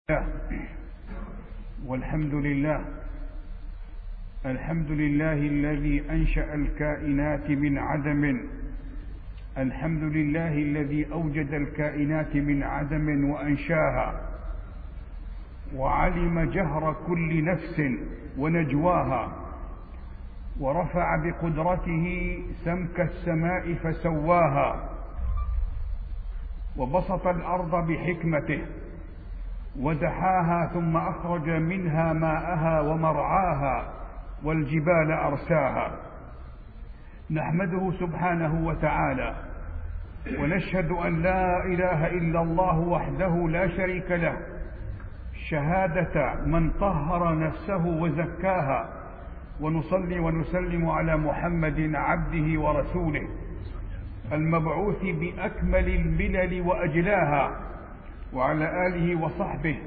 الله والحمد لله. الحمد لله الذي أنشأ الكائنات من عدم. الحمد لله الذي أوجد الكائنات من عدم وأنشاها، وعلم جهر كل نفس ونجواها، ورفع بقدرته سمك السماء فسواها، وبسط الأرض بحكمته ودحاها، ثم أخرج منها ماءها ومرعاها، والجبال أرساها. نحمده سبحانه وتعالى، ونشهد أن لا إله إلا الله وحده لا شريك له، شهادة من طهر نفسه وزكاها. ونصلي ونسلم على محمد عبده ورسوله المبعوث بأكمل الملل وأجلاها، وعلى آله وصحبه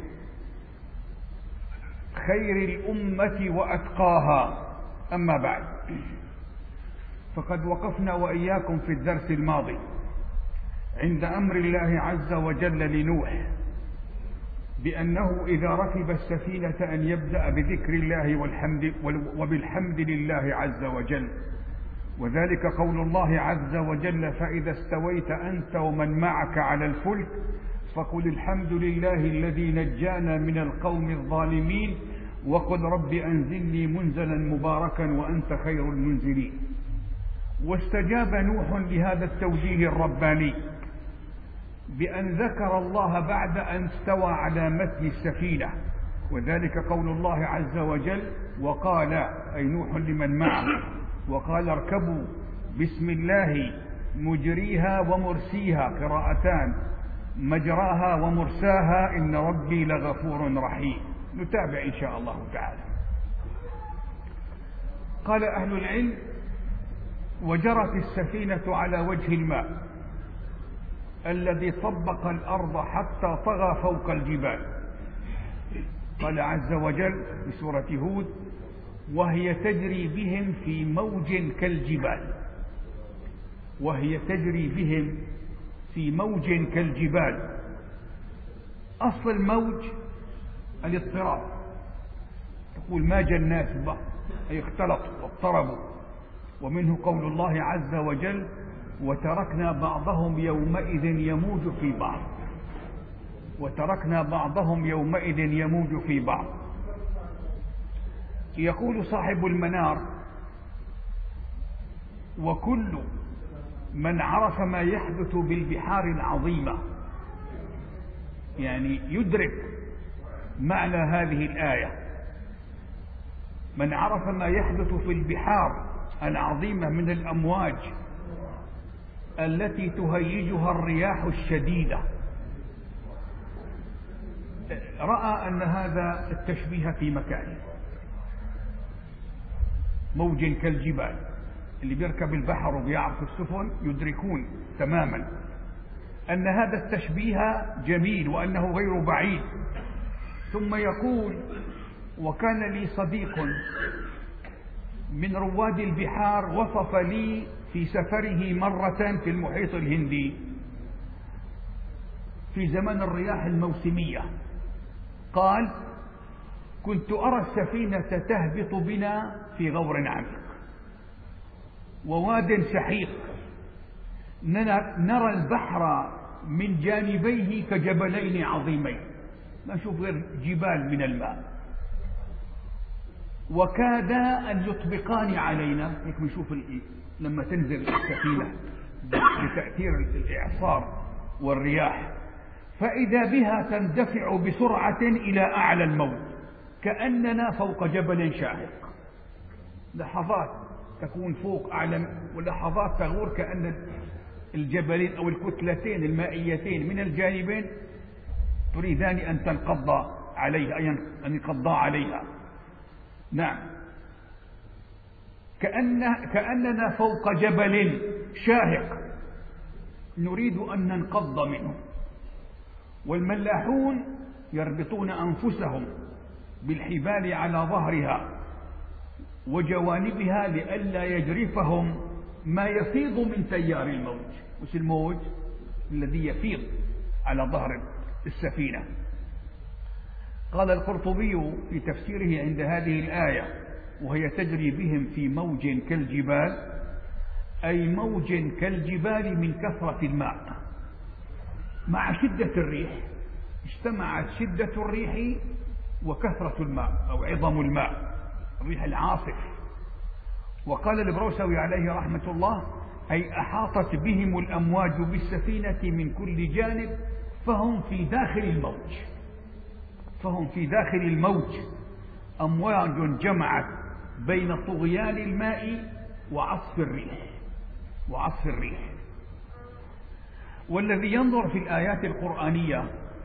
خير الأمة وأتقاها. أما بعد، فقد وقفنا وإياكم في الدرس الماضي عند أمر الله عز وجل لنوح بأنه إذا ركب السفينة أن يبدأ بذكر الله وبالحمد لله عز وجل، وذلك قول الله عز وجل: فإذا استويت أنت ومن معك على الفلك فقل الحمد لله الذي نجانا من القوم الظالمين، وقل رب أنزلني منزلا مباركا وأنت خير المنزلين. واستجاب نوح لهذا التوجيه الرباني بأن ذكر الله بعد أن استوى على متن السفينة، وذلك قول الله عز وجل: وقال، أي نوح لمن معه، وقال اركبوا بسم الله مجريها ومرسيها، قراءتان، مجراها ومرساها، إن ربي لغفور رحيم. نتابع إن شاء الله تعالى. قال أهل العلم: وجرت السفينة على وجه الماء الذي طبق الأرض حتى طغى فوق الجبال. قال عز وجل في سورة هود: وهي تجري بهم في موج كالجبال. وهي تجري بهم في موج كالجبال. أصل الموج الاضطراب، تقول ماج الناس البحر، أي اختلطوا واضطربوا. ومنه قول الله عز وجل: وتركنا بعضهم يومئذ يموج في بعض. وتركنا بعضهم يومئذ يموج في بعض. يقول صاحب المنار: وكل من عرف ما يحدث بالبحار العظيمة، يعني يدرك معنى هذه الآية، من عرف ما يحدث في البحار العظيمة من الأمواج التي تهيجها الرياح الشديدة، رأى أن هذا التشبيه في مكانه. موج كالجبال، اللي بيركب البحر وبيعرف السفن يدركون تماما أن هذا التشبيه جميل وأنه غير بعيد. ثم يقول: وكان لي صديق من رواد البحار وصف لي في سفره مرة في المحيط الهندي في زمن الرياح الموسمية، قال: كنت أرى السفينة تهبط بنا في غور عميق وواد سحيق، نرى البحر من جانبيه كجبلين عظيمين، ما نشوف غير جبال من الماء، وكادا أن يطبقان علينا. هيك بنشوف لما تنزل السفينة بتأثير الإعصار والرياح، فإذا بها تندفع بسرعة إلى أعلى الموج كأننا فوق جبل شاهق. لحظات تكون فوق أعلى، ولحظات تغور كأن الجبلين أو الكتلتين المائيتين من الجانبين تريدان أن تنقض عليها، أي أن ينقضا عليها. نعم، كأننا فوق جبل شاهق نريد أن ننقض منه. والملاحون يربطون أنفسهم بالحبال على ظهرها وجوانبها لئلا يجرفهم ما يفيض من تيار الموج. مش الموج الذي يفيض على ظهر السفينة. قال القرطبي في تفسيره عند هذه الآية: وهي تجري بهم في موج كالجبال، أي موج كالجبال من كثرة الماء. مع شدة الريح اجتمعت شدة الريح وكثرة الماء أو عظم الماء، الريح العاصف. وقال البروسوي عليه رحمة الله: أي أحاطت بهم الأمواج بالسفينة من كل جانب، فهم في داخل الموج أمواج جمعت بين طغيان الماء وعصف الريح. والذي ينظر في الآيات القرآنية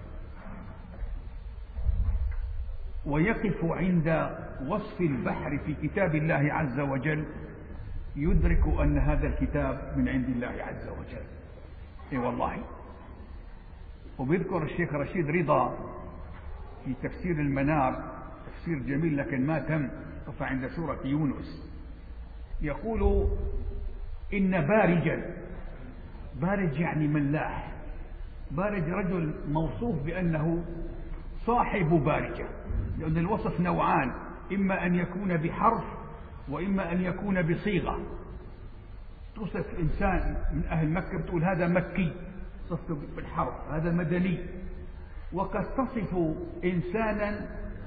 ويقف عند وصف البحر في كتاب الله عز وجل يدرك أن هذا الكتاب من عند الله عز وجل. اي والله. وبيذكر الشيخ رشيد رضا في تفسير المنار، تفسير جميل لكن ما تم، وقف عند سورة يونس، يقول: إن بارج يعني ملاح، بارج رجل موصوف بأنه صاحب بارجة، لأن الوصف نوعان: إما أن يكون بحرف وإما أن يكون بصيغة. توصف إنسان من أهل مكة بتقول هذا مكي، تصفه بالحرف، هذا مدني. وقد تصف إنسانا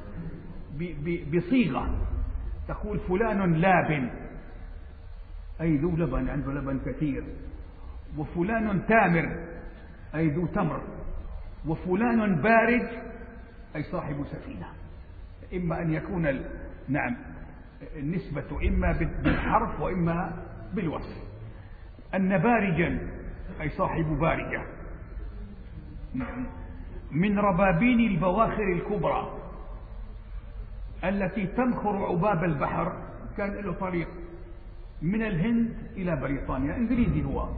بصيغة، تقول فلان لاب، أي ذو لبن، عنده لبن كثير. وفلان تامر، أي ذو تمر. وفلان بارج، أي صاحب سفينة. إما أن يكون النسبة إما بالحرف وإما بالوصف. أن بارجا أي صاحب بارجة من ربابين البواخر الكبرى التي تمخر عباب البحر. كان له طريق من الهند إلى بريطانيا، إنجليزي هو،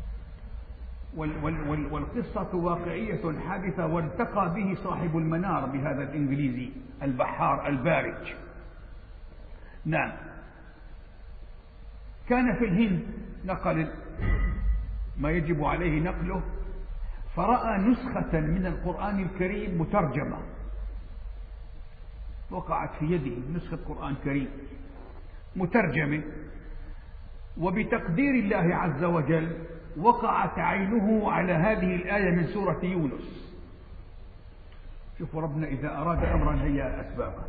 والقصة واقعية حادثة، والتقى به صاحب المنار بهذا الإنجليزي البحار البارج. نعم. كان في الهند، نقل ما يجب عليه نقله، فرأى نسخة من القرآن الكريم مترجمة، وقعت في يده نسخة قرآن كريم مترجمة، وبتقدير الله عز وجل وقعت عينه على هذه الآية من سورة يونس. شوفوا ربنا إذا أراد أمرا هي أسبابه.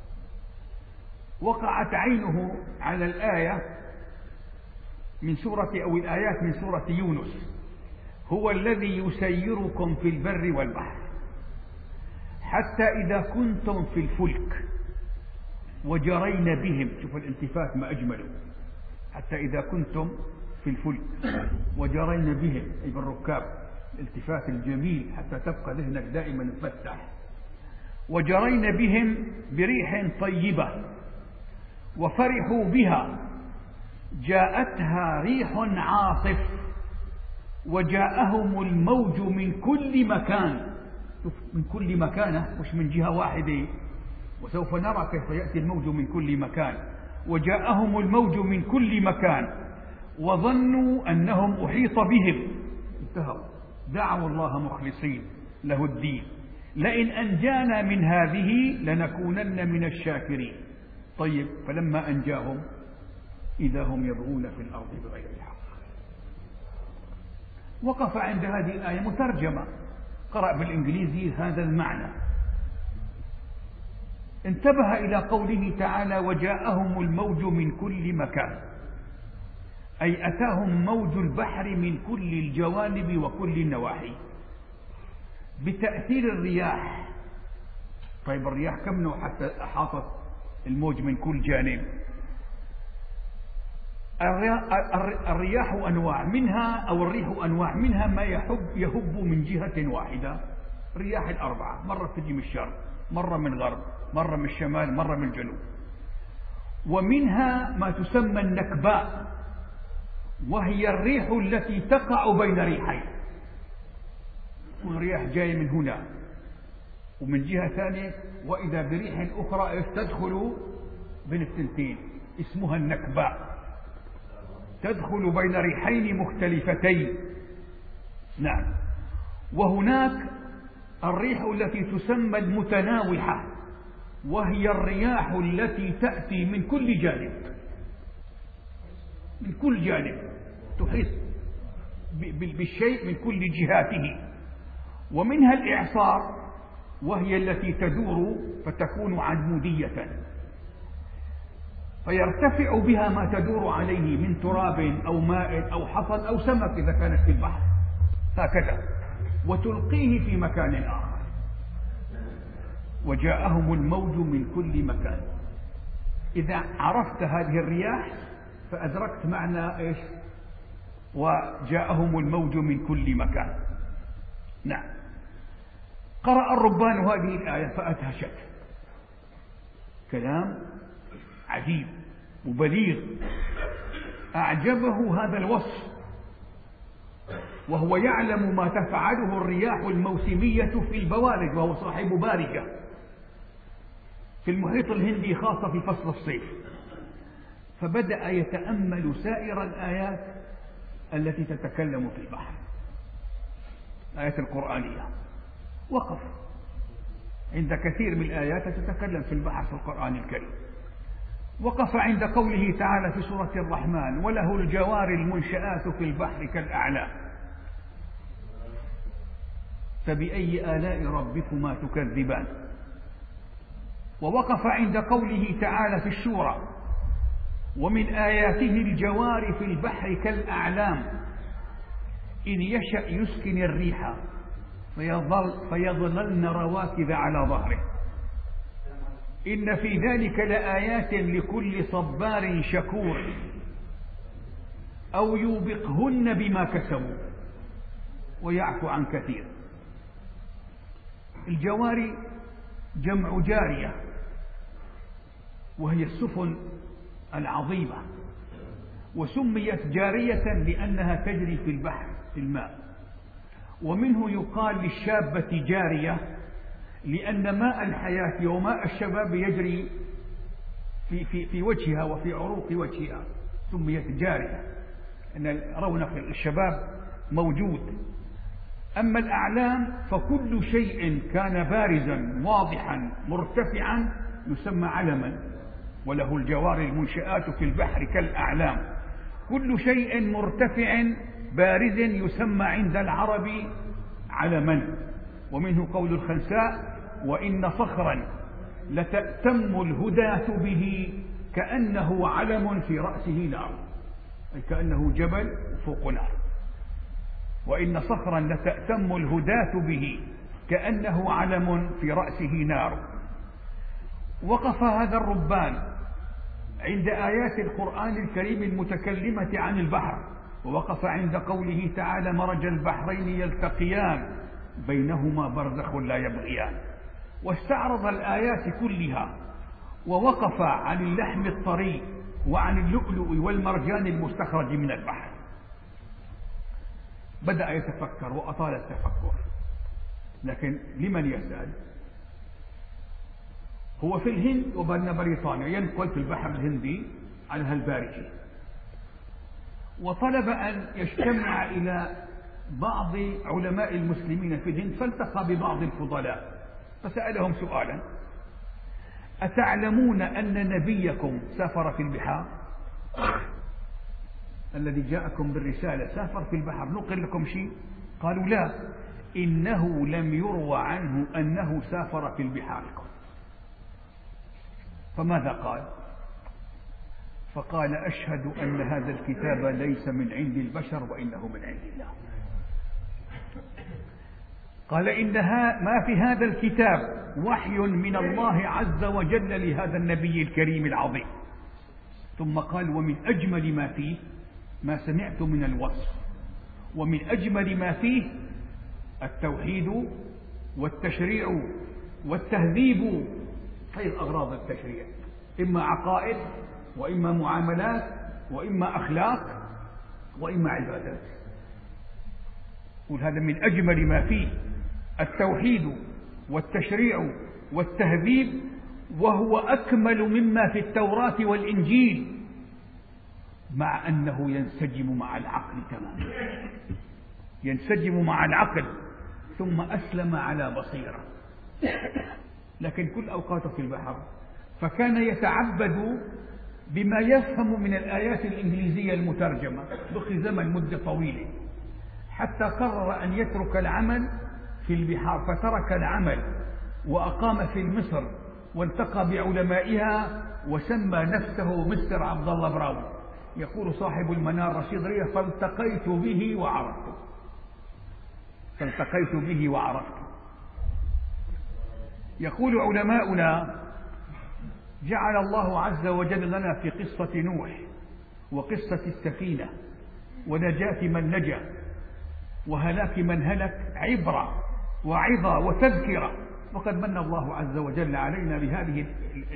وقعت عينه على الآية من سورة أو الآيات من سورة يونس: هو الذي يسيركم في البر والبحر حتى إذا كنتم في الفلك وجرين بهم. شوفوا الالتفات ما أجمله، حتى إذا كنتم في الفلك وجرين بهم، أي بالركاب، الالتفات الجميل حتى تبقى ذهنك دائما مفتح. وجرين بهم بريح طيبة وفرحوا بها جاءتها ريح عاصف وجاءهم الموج من كل مكان. من كل مكان، مش من جهة واحدة، وسوف نرى كيف يأتي الموج من كل مكان. وجاءهم الموج من كل مكان وظنوا أنهم أحيط بهم، انتهوا، دعوا الله مخلصين له الدين: لئن أنجانا من هذه لنكونن من الشاكرين. طيب، فلما أنجاهم إذا هم يبغون في الأرض بغير الحق. وقف عند هذه الآية مترجمة، قرأ بالإنجليزي هذا المعنى، انتبه إلى قوله تعالى: وجاءهم الموج من كل مكان، أي أتاهم موج البحر من كل الجوانب وكل النواحي بتأثير الرياح. طيب الرياح كم نوع حتى أحاطت الموج من كل جانب؟ الرياح أنواع منها، أو الريح أنواع منها ما يهب من جهة واحدة، الرياح الأربعة، مرة تجي من الشرق، مرة من الغرب، مرة من الشمال، مرة من الجنوب. ومنها ما تسمى النكباء، وهي الريح التي تقع بين ريحين، والرياح جاية من هنا ومن جهة ثانية، وإذا بريح أخرى تدخل بين الثنتين، اسمها النكباء، تدخل بين ريحين مختلفتين. نعم. وهناك الريح التي تسمى المتناوحة، وهي الرياح التي تأتي من كل جانب، من كل جانب تحيط بالشيء من كل جهاته. ومنها الإعصار، وهي التي تدور فتكون عمودية، فيرتفع بها ما تدور عليه من تراب أو ماء أو حصى أو سمك إذا كانت في البحر، هكذا، وتلقيه في مكان آخر. وجاءهم الموج من كل مكان. إذا عرفت هذه الرياح فأدركت معنى إيش؟ وجاءهم الموج من كل مكان. نعم. قرأ الربان هذه الآية فأدهشت، كلام عجيب وبليغ، أعجبه هذا الوصف، وهو يعلم ما تفعله الرياح الموسمية في البوارج، وهو صاحب بارجة في المحيط الهندي خاصة في فصل الصيف. فبدأ يتأمل سائر الآيات التي تتكلم في البحر، الآيات القرآنية. وقف عند كثير من الآيات تتكلم في البحر في القرآن الكريم. وقف عند قوله تعالى في سورة الرحمن: وله الجوار المنشآت في البحر كالأعلام. فبأي آلاء ربكما تكذبان. ووقف عند قوله تعالى في الشورى: ومن آياته الجوار في البحر كالأعلام إن يشأ يسكن الريح فيظللن رواكد على ظهره إن في ذلك لآيات لكل صبار شكور أو يوبقهن بما كسبوا ويعفو عن كثير. الجواري جمع جارية، وهي السفن العظيمة، وسميت جارية لأنها تجري في البحر في الماء. ومنه يقال للشابة جارية لأن ماء الحياة وماء الشباب يجري في وجهها وفي عروق وجهها، سميت جارية أن رونق الشباب موجود. أما الأعلام فكل شيء كان بارزا واضحا مرتفعا يسمى علما. وله الجوار المنشآت في البحر كالأعلام، كل شيء مرتفع بارز يسمى عند العرب علما. ومنه قول الخنساء: وإن صخرا لتأتم الهداة به كأنه علم في رأسه نار، أي كأنه جبل فوق نار. وإن صخرا لتأتم الهداة به كأنه علم في رأسه نار. وقف هذا الربان عند آيات القرآن الكريم المتكلمة عن البحر، ووقف عند قوله تعالى: مرج البحرين يلتقيان بينهما برزخ لا يبغيان. واستعرض الآيات كلها، ووقف عن اللحم الطري وعن اللؤلؤ والمرجان المستخرج من البحر. بدأ يتفكر وأطال التفكر، لكن لمن يسأل؟ هو في الهند وبين بريطانيا، ينقل في البحر الهندي على هالبارجة، وطلب أن يجتمع إلى بعض علماء المسلمين في الهند، فالتقى ببعض الفضلاء فسألهم سؤالا: أتعلمون أن نبيكم سافر في البحار؟ الذي جاءكم بالرسالة سافر في البحر، نقل لكم شيء؟ قالوا: لا، إنه لم يروى عنه أنه سافر في البحار. فماذا قال؟ فقال: أشهد أن هذا الكتاب ليس من عند البشر وإنه من عند الله. قال: إنها ما في هذا الكتاب وحي من الله عز وجل لهذا النبي الكريم العظيم. ثم قال: ومن أجمل ما فيه ما سمعت من الوصف، ومن أجمل ما فيه التوحيد والتشريع والتهذيب، خير أغراض التشريع، إما عقائد وإما معاملات وإما أخلاق وإما عبادات. هذا من أجمل ما فيه التوحيد والتشريع والتهذيب، وهو أكمل مما في التوراة والإنجيل، مع أنه ينسجم مع العقل تماما، ينسجم مع العقل. ثم أسلم على بصيرة، لكن كل أوقاته في البحر، فكان يتعبد بما يفهم من الآيات الإنجليزية المترجمة. بقي زمن مدة طويلة حتى قرر أن يترك العمل في البحار، فترك العمل وأقام في مصر والتقى بعلمائها وسمى نفسه مستر عبد الله براون. يقول صاحب المنار رشيد ريا: فالتقيت به وعرفته، فالتقيت به وعرفته. يقول علماؤنا: جعل الله عز وجل لنا في قصة نوح وقصة السفينة ونجاة من نجا وهلاك من هلك عبرة وعظة وتذكرة. وقد من الله عز وجل علينا بهذه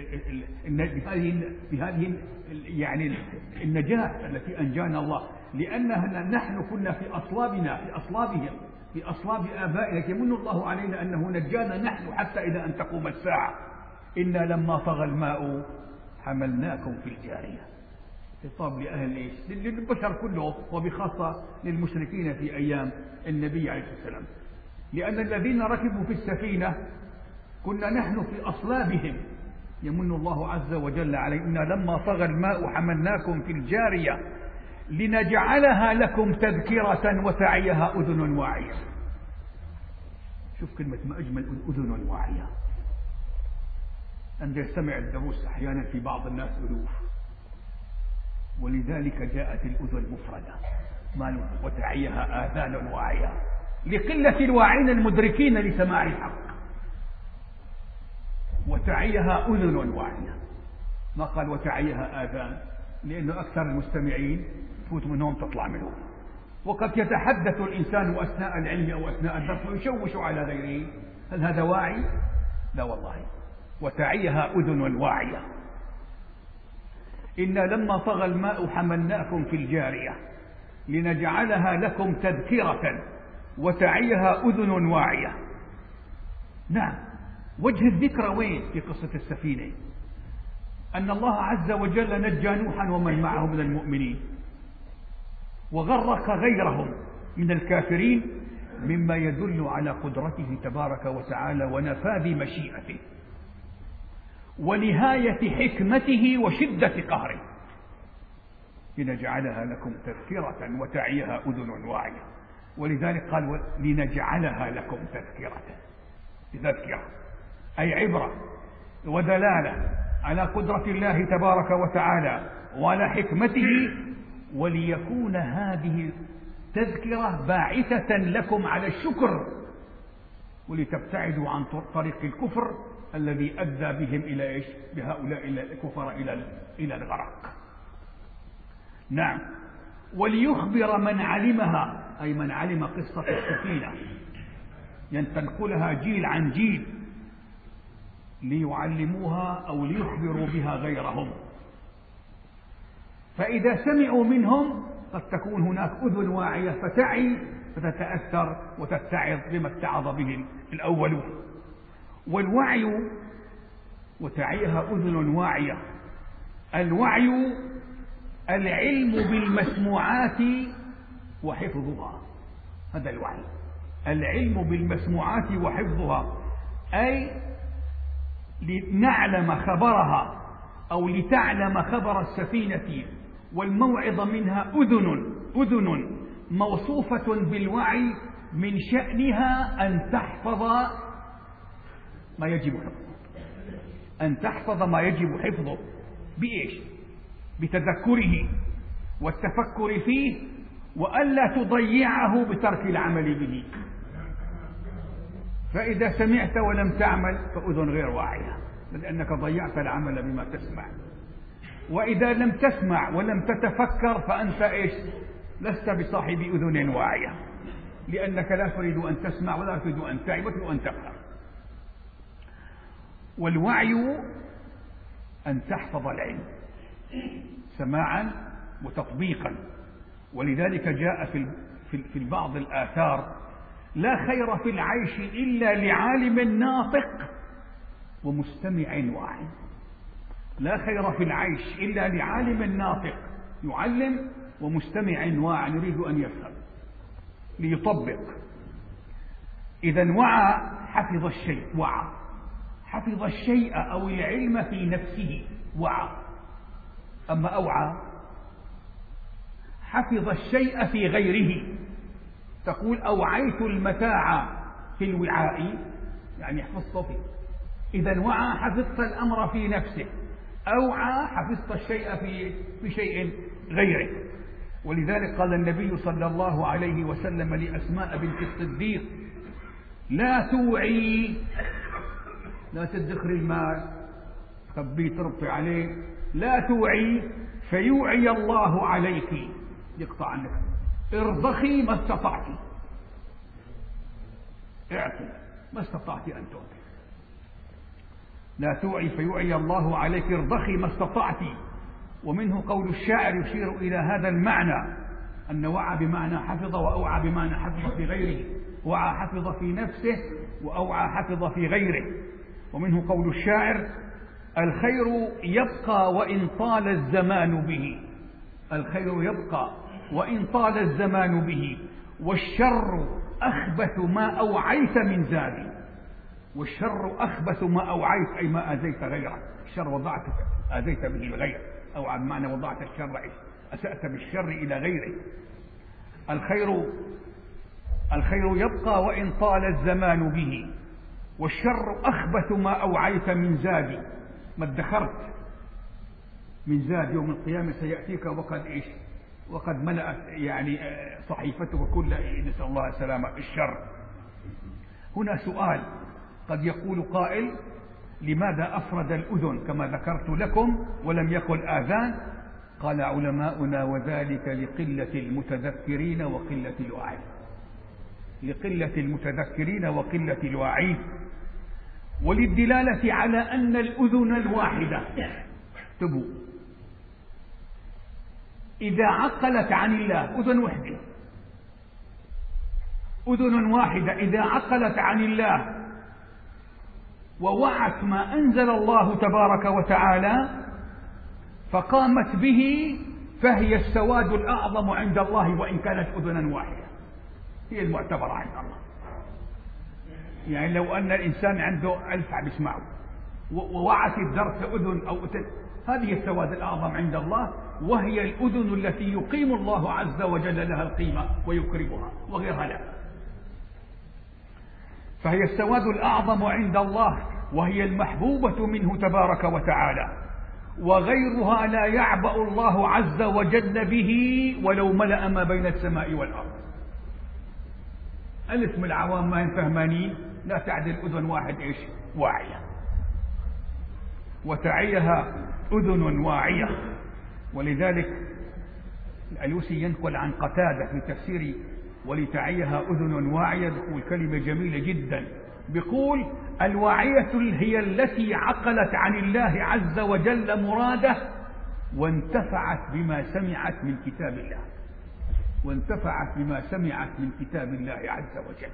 يعني النجاة التي أنجانا الله، لأننا نحن كنا في أصلابنا في أصلابهم في أصلاب آبائنا، يمن الله علينا أنه نجانا نحن حتى إلى أن تقوم الساعة. إنا لما طغى الماء حملناكم في الجارية. خطاب لأهل للبشر كلهم، وبخاصة للمشركين في أيام النبي عليه الصلاة والسلام، لأن الذين ركبوا في السفينة كنا نحن في أصلابهم. يمن الله عز وجل علينا: إنا لما طغى الماء حملناكم في الجارية لنجعلها لكم تذكرة وتعيها أذن واعية. شوف كلمة ما أجمل أذن واعية. عندما يستمع الدروس أحيانا في بعض الناس ألوف، ولذلك جاءت الأذن مفردة وتعيها آذان واعية لقلة الواعين المدركين لسماع الحق. وتعيها أذن واعية، ما قال وتعيها آذان، لأنه أكثر المستمعين تفوت منهم تطلع منهم، وقد يتحدث الإنسان أثناء العلم أو أثناء الدرس ويشوش على غيره. هل هذا واعي؟ لا والله. وتعيها أذن واعية. إنا لما طغى الماء حملناكم في الجارية لنجعلها لكم تذكرة وتعيها أذن واعية. نعم، وجه الذكرى وين في قصة السفينة؟ أن الله عز وجل نجى نوحا ومن معه من المؤمنين، وغرق غيرهم من الكافرين، مما يدل على قدرته تبارك وتعالى ونفاذ مشيئته ونهاية حكمته وشدة قهره. لنجعلها لكم تذكرة وتعيها أذن واعية. ولذلك قال لنجعلها لكم تذكرة أي عبرة ودلالة على قدرة الله تبارك وتعالى وعلى حكمته، وليكون هذه التذكرة باعثة لكم على الشكر، ولتبتعدوا عن طريق الكفر الذي أدى بهم إلى إيش؟ بهؤلاء الكفر إلى الغرق. نعم، وليخبر من علمها، أي من علم قصة السفينة، تنقلها جيل عن جيل، ليعلموها أو ليخبروا بها غيرهم. فإذا سمعوا منهم قد تكون هناك أذن واعية فتعي فتتأثر وتتعظ بما اتعظ به الأولون. والوعي وتعيها أذن واعية، الوعي العلم بالمسموعات وحفظها، هذا الوعي، العلم بالمسموعات وحفظها، أي لنعلم خبرها أو لتعلم خبر السفينة والموعظ منها أذن موصوفة بالوعي من شأنها أن تحفظ ما يجب حفظه، أن تحفظ ما يجب حفظه بإيش؟ بتذكره والتفكر فيه، وألا تضيعه بترك العمل به. فإذا سمعت ولم تعمل فأذن غير واعية، لأنك ضيعت العمل بما تسمع. وإذا لم تسمع ولم تتفكر فأنت إيش؟ لست بصاحب أذن واعية، لأنك لا تريد أن تسمع ولا تريد أن تعي وأن تفهم. والوعي أن تحفظ العلم سماعا وتطبيقا. ولذلك جاء في بعض الآثار: لا خير في العيش إلا لعالم ناطق ومستمع واعي. لا خير في العيش إلا لعالم ناطق يعلم ومستمع واعي يريد أن يفهم ليطبق. إذا وعى حفظ الشيء، وعى حفظ الشيء أو العلم في نفسه وعى. أما أوعى حفظ الشيء في غيره. تقول أوعيت المتاع في الوعاء، يعني حفظت فيه. إذا وعى حفظت الأمر في نفسه، أوعى حفظت الشيء في شيء غيره. ولذلك قال النبي صلى الله عليه وسلم لأسماء بنت الصديق: لا توعي، لا تدخري المال خبيه تربطي عليه، لا توعي فيوعي الله عليك، يقطع عنك. ارضخي ما استطعت، اعطي ما استطعت أن تعطي. لا توعي فيوعي الله عليك، ارضخي ما استطعت. ومنه قول الشاعر يشير إلى هذا المعنى، أن وعى بمعنى حفظ، وأوعى بمعنى حفظ في غيره. وعى حفظ في نفسه، وأوعى حفظ في غيره. ومنه قول الشاعر: الخير يبقى وإن طال الزمان به، الخير يبقى وإن طال الزمان به، والشر أخبث ما أوعيت من زاد. والشر أخبث ما أوعيت، أي ما أذيت غيرك. الشر وضعتك أذيت به الغير، أو بمعنى وضعت الشر، أسأت بالشر إلى غيره. الخير يبقى وإن طال الزمان به، والشر أخبث ما أوعيت من زاد. ما ادخرت من زاد يوم القيامة سيأتيك وقد ملأت يعني صحيفتك كل، نسأل الله السلامة، الشر. هنا سؤال قد يقول قائل: لماذا أفرد الأذن كما ذكرت لكم ولم يقل آذان؟ قال علماؤنا: وذلك لقلة المتذكرين وقلة الواعين. لقلة المتذكرين وقلة الواعين، وللدلالة على أن الأذن الواحدة، اكتبوا، إذا عقلت عن الله، أذن وحدة، أذن واحدة إذا عقلت عن الله ووعت ما أنزل الله تبارك وتعالى فقامت به، فهي السواد الأعظم عند الله، وإن كانت أذنا واحدة، هي المعتبرة عند الله. يعني لو أن الإنسان عنده 1000 عم يسمعوا ووعت الدرس أذن أو أذن، هذه السواد الأعظم عند الله، وهي الأذن التي يقيم الله عز وجل لها القيمة ويكرمها، وغيرها لا. فهي السواد الأعظم عند الله، وهي المحبوبة منه تبارك وتعالى، وغيرها لا يعبأ الله عز وجل به ولو ملأ ما بين السماء والأرض. الاسم العوام ما ينفهمانين، لا تعدل أذن واحد واعية، وتعيها أذن واعية. ولذلك الألوسي ينقل عن قتادة في تفسير ولتعيها أذن واعية، بيقول كلمة جميلة جدا، بيقول: الواعية هي التي عقلت عن الله عز وجل مراده، وانتفعت بما سمعت من كتاب الله، وانتفعت بما سمعت من كتاب الله عز وجل.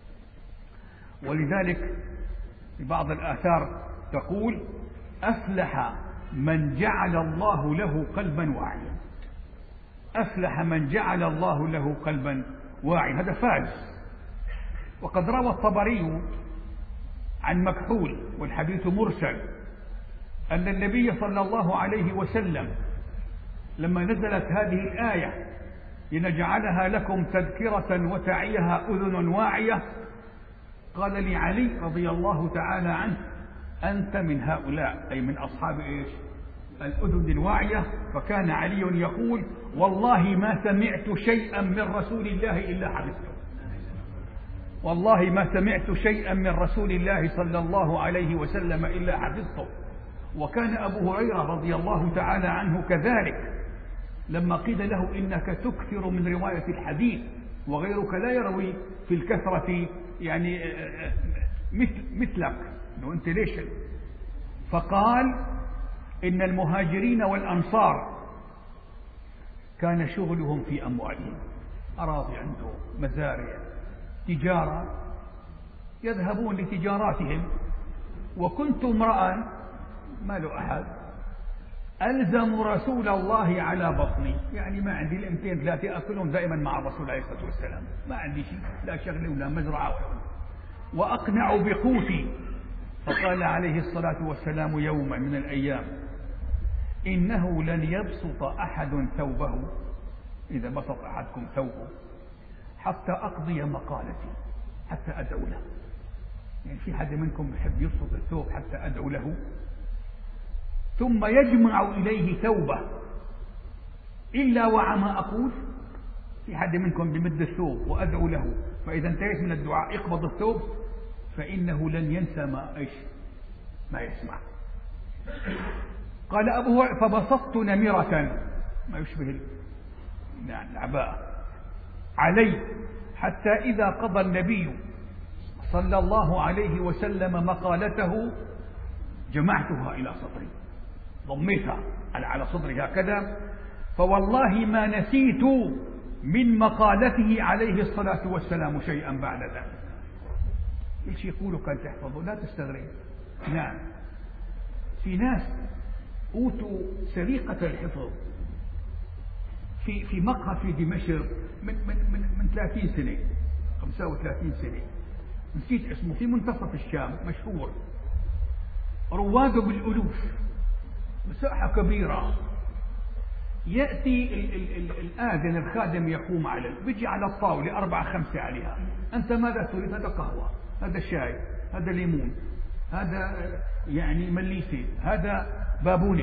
ولذلك في بعض الآثار تقول: أفلح من جعل الله له قلبا واعيا، أفلح من جعل الله له قلبا واعيا، هذا فاز. وقد روى الطبري عن مكحول، والحديث مرسل، أن النبي صلى الله عليه وسلم لما نزلت هذه الآية: لنجعلها لكم تذكرة وتعيها أذن واعية، قال لعلي رضي الله تعالى عنه: أنت من هؤلاء، أي من أصحاب الأذن الواعية. فكان علي يقول: والله ما سمعت شيئا من رسول الله إلا حفظته، والله ما سمعت شيئا من رسول الله صلى الله عليه وسلم إلا حفظته. وكان أبو هريرة رضي الله تعالى عنه كذلك، لما قيل له: إنك تكثر من رواية الحديث وغيرك لا يروي في الكثرة يعني مثلك، أنت ليش؟ فقال: إن المهاجرين والأنصار كان شغلهم في أموالهم، أراضي عندهم، مزارع، تجارة، يذهبون لتجاراتهم. وكنت امرأ ما له أحد ألزم رسول الله على بطني، يعني ما عندي الامتين ثلاثة أكلهم دائما مع الرسول عليه الصلاة والسلام، ما عندي شيء، لا شغل ولا مزرعة ولا. وأقنع بقوتي. فقال عليه الصلاة والسلام يوما من الأيام: إنه لن يبسط أحد ثوبه، إذا بسط أحدكم ثوبه، حتى أقضي مقالتي، حتى أدعو له. يعني في حد منكم يحب يبسط الثوب حتى أدعو له؟ ثم يجمع إليه ثوبه إلا وعما أقول. في حد منكم بمد الثوب وأدعو له، فإذا انتهيت من الدعاء يقبض الثوب، فإنه لن ينسى ما يسمع. قال أبو هريرة: فبسطت نمرة، ما يشبه العباءة، علي، حتى إذا قضى النبي صلى الله عليه وسلم مقالته جمعتها إلى صدري، ضميتها على صدري هكذا، فوالله ما نسيت من مقالته عليه الصلاة والسلام شيئا بعد ذلك. ايش يقولوا كان تحفظوا؟ لا تستغرب. نعم، في ناس أوتوا سرقة الحفظ في مقهى في دمشق من 30 سنة 35 سنة، نسيت اسمه، في منتصف الشام، مشهور، رواده بالألوف، مساحة كبيرة. يأتي الآذن الخادم يقوم بيجي على الطاولة 4 5 عليها. أنت ماذا تريد؟ هذا قهوة، هذا شاي، هذا ليمون، هذا يعني مليسي، هذا بابوني.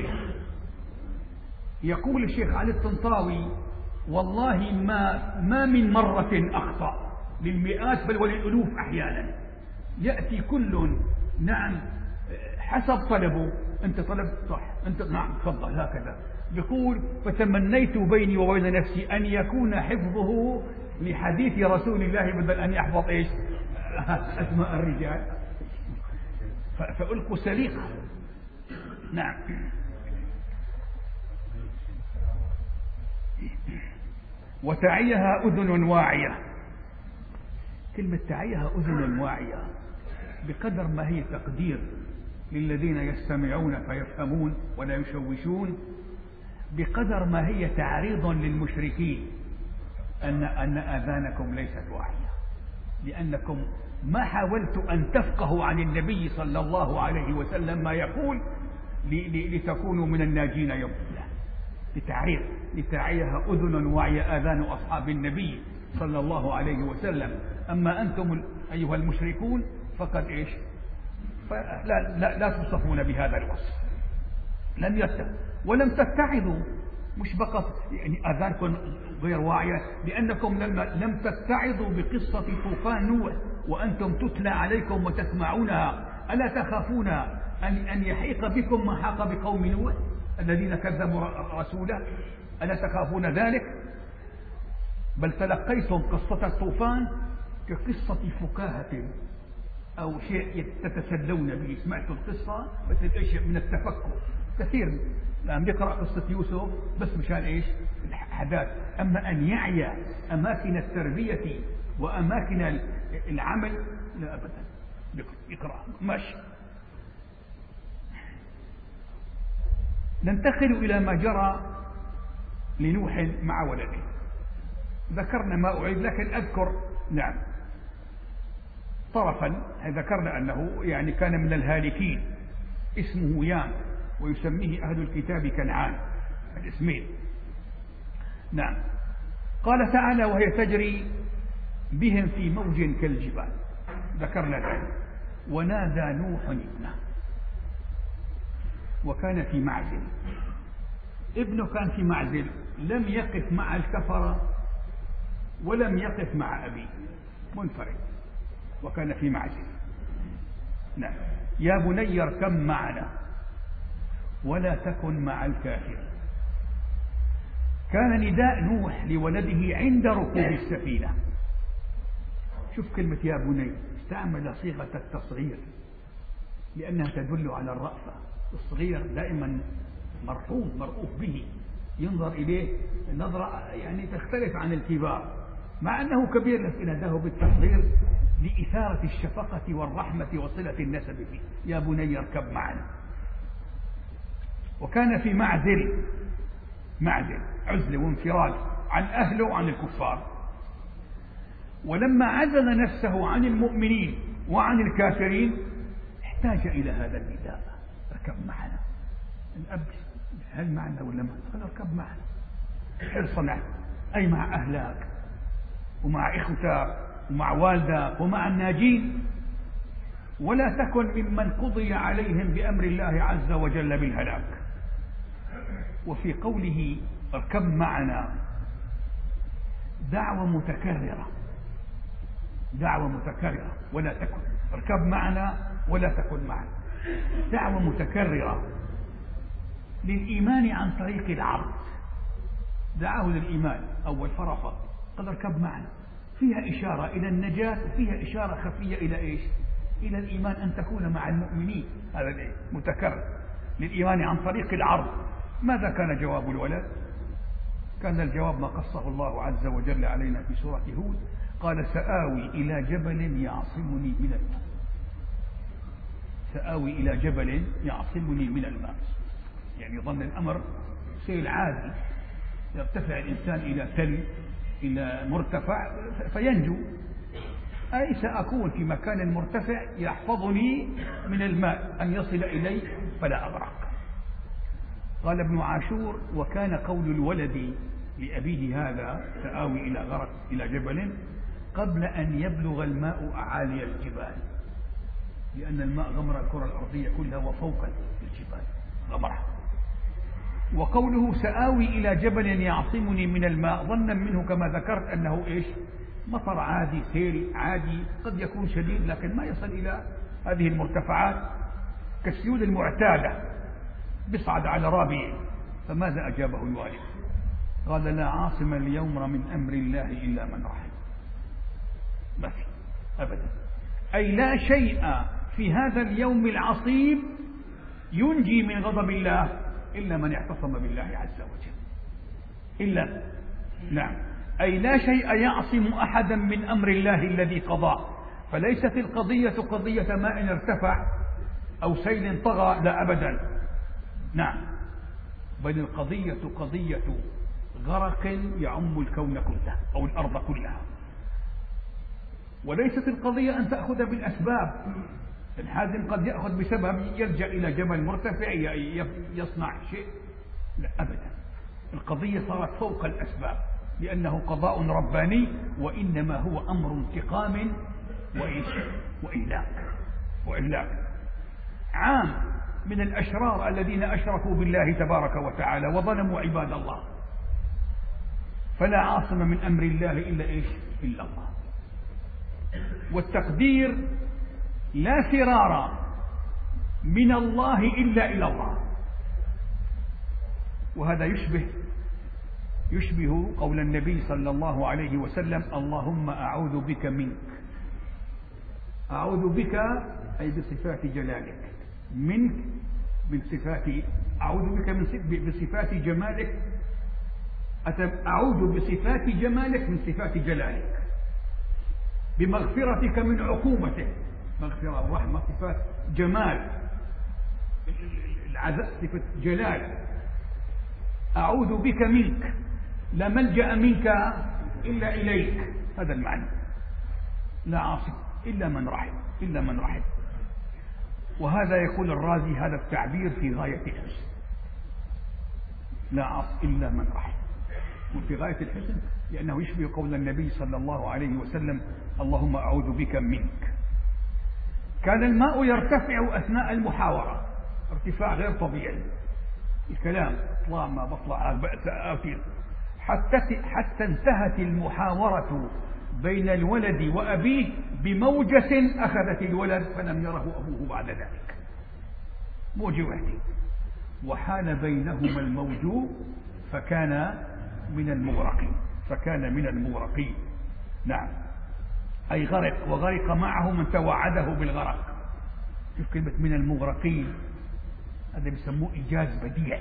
يقول الشيخ علي الطنطاوي: والله ما من مرة أخطأ، للمئات بل وللألوف أحيانا. يأتي كل نعم حسب طلبه. أنت طلبت صح، أنت نعم تفضل، هكذا. يقول: فتمنيت بيني وبين نفسي أن يكون حفظه لحديث رسول الله بدل أن يحفظ إيش؟ أسماء الرجال. فألقوا سليقة. نعم. وتعيها أذن واعية. كلمة تعيها أذن واعية بقدر ما هي تقدير للذين يستمعون فيفهمون ولا يشوشون، بقدر ما هي تعريض للمشركين أن آذانكم ليست واعية، لأنكم ما حاولت أن تفقهوا عن النبي صلى الله عليه وسلم ما يقول لتكونوا من الناجين يوم القيامة. لتعريض: لتعيها أذن واعية آذان أصحاب النبي صلى الله عليه وسلم. أما أنتم أيها المشركون فقد إيش؟ لا توصفون بهذا الوصف، لم يتعظوا ولم تتعظوا. مش فقط يعني آذانكم غير واعية، لأنكم لم تتعظوا بقصة طوفان نوح وأنتم تتلى عليكم وتسمعونها. ألا تخافون أن يحيق بكم ما حاق بقوم نوح الذين كذبوا رسوله؟ ألا تخافون ذلك؟ بل تلقيتم قصة الطوفان كقصة فكاهة أو شيء تتسلون به. سمعتوا القصة مثل إيش؟ من التفكر. كثير الآن بيقرأ قصة يوسف بس مشان إيش؟ الأحداث. أما أن يعي أماكن التربية وأماكن العمل لا أبدا. يقرأ ماشي. ننتقل إلى ما جرى لنوح مع ولده. ذكرنا ما أعيد، لكن أذكر نعم طرفا. ذكرنا أنه يعني كان من الهالكين، اسمه يام، ويسميه أهل الكتاب كنعان، الاسمين. نعم. قال تعالى: وهي تجري بهم في موج كالجبال. ذكرنا ذلك. ونادى نوح ابنه، وكان في معزل. ابنه كان في معزل، لم يقف مع الكفرة ولم يقف مع أبيه، منفرد، وكان في معزل. نعم. يا بني اركب معنا ولا تكن مع الكافر. كان نداء نوح لولده عند ركوب السفينة. شوف كلمة يا بني، استعمل صيغة التصغير لأنها تدل على الرأفة. الصغير دائما مرؤوف به، ينظر إليه نظرة يعني تختلف عن الكبار، مع أنه كبير لكن ناداه بالتصغير لإثارة الشفقة والرحمة وصلة النسب فيه. يا بني اركب معنا. وكان في معزل عزل وانفراد عن أهله وعن الكفار. ولما عزل نفسه عن المؤمنين وعن الكافرين احتاج إلى هذا النداء: اركب معنا. الأب هل معنا ولا ما؟ قال: اركب معنا حرصنا، أي مع أهلك ومع إخوتك ومع والدك ومع الناجين، ولا تكن ممن قضي عليهم بأمر الله عز وجل بالهلاك. وفي قوله اركب معنا دعوة متكررة، دعوة متكررة، ولا تكن، اركب معنا ولا تكن معنا، دعوة متكررة للإيمان عن طريق العرض. دعاه للإيمان أول فرصة قال: اركب معنا، فيها إشارة إلى النجاة وفيها إشارة خفية إلى إيش؟ إلى الإيمان، أن تكون مع المؤمنين. هذا الإيه؟ متكرر للإيمان عن طريق العرض. ماذا كان جواب الولد؟ كان الجواب ما قصه الله عز وجل علينا في سورة هود: قال: سآوي إلى جبل يعصمني من الماء. سآوي إلى جبل يعصمني من الماء، يعني ظن الأمر سيل عادي، يرتفع الإنسان إلى تل، إلى مرتفع فينجو، أي سأكون في مكان مرتفع يحفظني من الماء أن يصل إلي فلا أغرق. قال ابن عاشور: وكان قول الولد لأبيه هذا سآوي إلى غرق إلى جبل قبل أن يبلغ الماء أعالي الجبال، لأن الماء غمر الكرة الأرضية كلها وفوق الجبال غمرها. وقوله سآوي إلى جبل يعصمني من الماء ظنا منه كما ذكرت أنه إيش؟ مطر عادي، سيل عادي، قد يكون شديد لكن ما يصل إلى هذه المرتفعات كالسيول المعتادة، بيصعد على رابعه. فماذا أجابه الوالد؟ قال: لا عاصم اليوم من أمر الله إلا من رحم. ما في أبدا، أي لا شيء في هذا اليوم العصيب ينجي من غضب الله إلا من اعتصم بالله عز وجل. إلا نعم، أي لا شيء يعصم أحدا من أمر الله الذي قضى. فليست القضية قضية ماء ارتفع أو سيل طغى، لا أبدا، نعم، بل القضية قضية غرق يعم الكون كله أو الأرض كلها. وليست القضية أن تأخذ بالأسباب. الحازم قد يأخذ بسبب، يلجأ إلى جبل مرتفع يصنع شيء، لا أبدا، القضية صارت فوق الأسباب، لأنه قضاء رباني، وإنما هو أمر انتقام وإهلاك. عام من الأشرار الذين أشركوا بالله تبارك وتعالى وظلموا عباد الله، فلا عاصم من أمر الله إلا إيش؟ إلا الله. والتقدير: لا فرار من الله إلا إلى الله. وهذا يشبه قول النبي صلى الله عليه وسلم: اللهم أعوذ بك منك. أعوذ بك أي بصفات جلالك، منك من صفات، أعوذ بك بصفات جمالك، أعوذ بصفات جمالك من صفات جلالك، بمغفرتك من عقوبتك. مغفرة الرحمة صفات جمال، العذاب صفة جلال. أعوذ بك منك، لا ملجأ منك إلا إليك، هذا المعنى. لا عاصم إلا من رحم. وهذا يقول الرازي هذا التعبير في غاية الحسن، لا عاصم إلا من رحم، وفي غاية الحسن لأنه يشبه قول النبي صلى الله عليه وسلم: اللهم أعوذ بك منك. كان الماء يرتفع أثناء المحاورة ارتفاع غير طبيعي، الكلام طلع ما بطلع حتى انتهت المحاورة بين الولد وأبيه بموجة أخذت الولد فلم يره أبوه بعد ذلك، موجة واحدة، وحال بينهما الموج فكان من المغرقين. نعم، أي غرق، وغرق معه من توعده بالغرق. شوف كلمة من المغرقين، هذا بيسموه إيجاز بديع.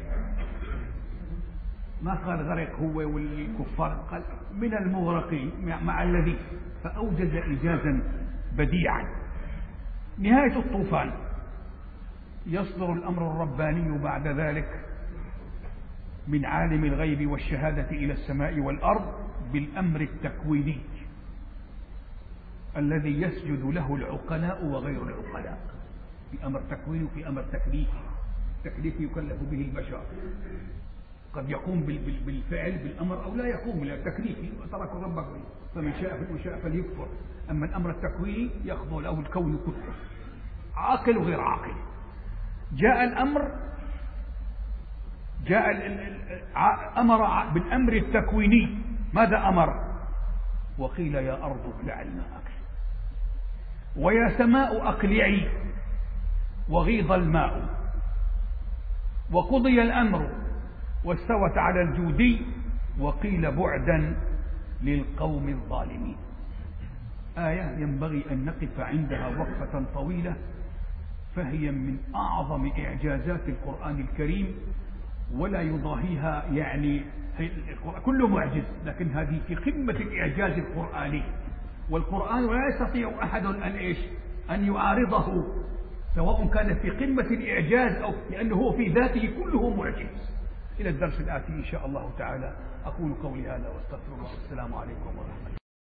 ما قال غرق هو والكفار، قال من المغرقين مع الذي، فأوجز إيجازا بديعا. نهاية الطوفان يصدر الأمر الرباني بعد ذلك من عالم الغيب والشهادة إلى السماء والأرض بالأمر التكويني. الذي يسجد له العقلاء وغير العقلاء، في أمر تكويني وفي أمر تكليفي. تكليفي يكلف به البشر، قد يقوم بالفعل بالأمر أو لا يقوم بالتكليفي، وترك ربك فمن شاء فليكفر. أما الأمر التكويني يخضع له الكون كله، عاقل وغير عاقل. أمر بالأمر التكويني. ماذا أمر؟ وقيل يا أرض ابلعي ماءك ويا سماء أقلعي وغيض الماء وقضي الأمر واستوت على الجودي وقيل بعدا للقوم الظالمين. آية ينبغي أن نقف عندها وقفة طويلة، فهي من أعظم إعجازات القرآن الكريم، ولا يضاهيها يعني كله معجز، لكن هذه في قمة الإعجاز القرآني. والقرآن لا يستطيع أحد أن يعارضه، سواء كان في قمة الإعجاز أو لأنه هو في ذاته كله معجز. إلى الدرس الآتي إن شاء الله تعالى. أقول قولي هذا واستغفر الله. السلام عليكم ورحمة الله.